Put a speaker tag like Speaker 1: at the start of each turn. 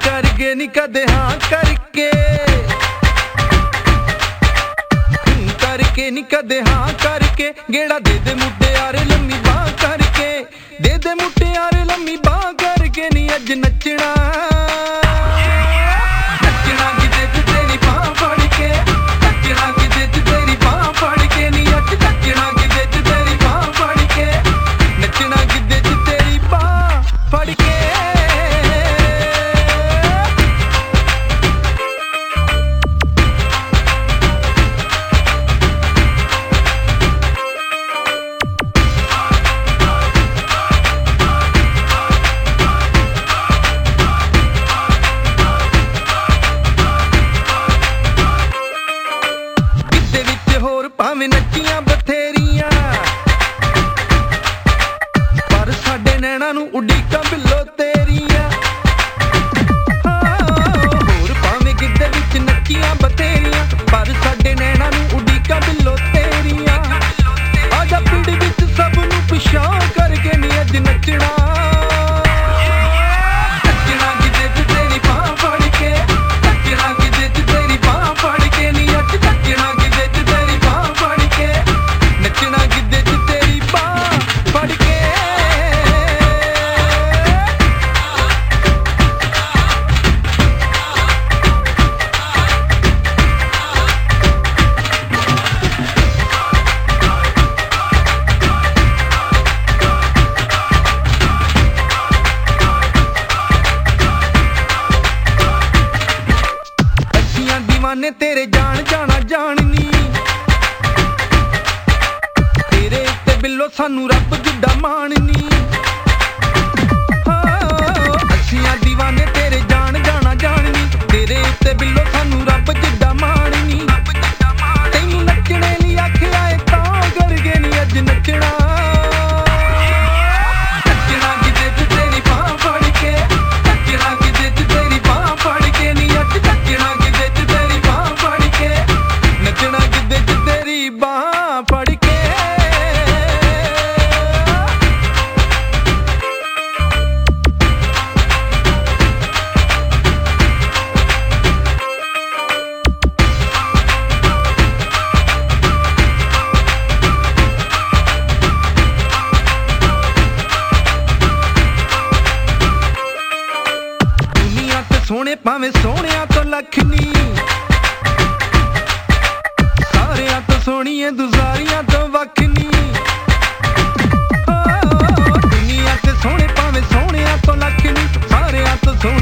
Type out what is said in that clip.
Speaker 1: करके नी कदे हाँ करके नी कदे हाँ करके गेड़ा दे दे मुट्टे यारे लम्मी बाह करके दे दे मुट्टे यारे लम्मी बाह करके नी अज नचना नचना किते च तेरी बाह फड़ के नचना किते च तेरी बाह फड़ के नी अज नचना किते च तेरी बाह फड़ के नचना किते च तेरी बाह फड़ के भावें नच्चियां बथेरियां पर साडे नैना नूं उडीकां बिल्लो तेरियां होर भावें गिद्दे विच नच्चियां बथेरियां पर साडे नैना नूं उडीकां बिल्लो तेरियां आजा पिंड विच सब नूं पिछा करके नी अज नचना नचना गिद्दे च तेरी बाह फड़ के नचना गिद्दे च तेरी बाह फड़ के नी अज नचना गिद्दे च तेरी बाह फड़ के नचना गिद्दे च तेरी बाह फड़ के दीवाने तेरे जान जाना जाननी तेरे उत्ते बिल्लो सानू रब जिड्डा माननी असियां दीवाने तेरे जान जाना जाननी तेरे उत्ते बिल्लो सानू रब जिड्डा माननी तैनू नचने लई आखिया ऐ तां करके नी अज नचना नचना किते च तेरी बाह फड़ के नचना किते च तेरी बाह फड़ के नी अज नचना किते च तेरी बाह फड़ के नचना किते च तेरी बाह फड़ के सोने भावें सोहणिया तो लख नी सारियां तो सोहणिए दुजारियां तो वख नी दुनिया ते सोहणे भावें सोहणिया तो लख नी सारियां तो सोहणे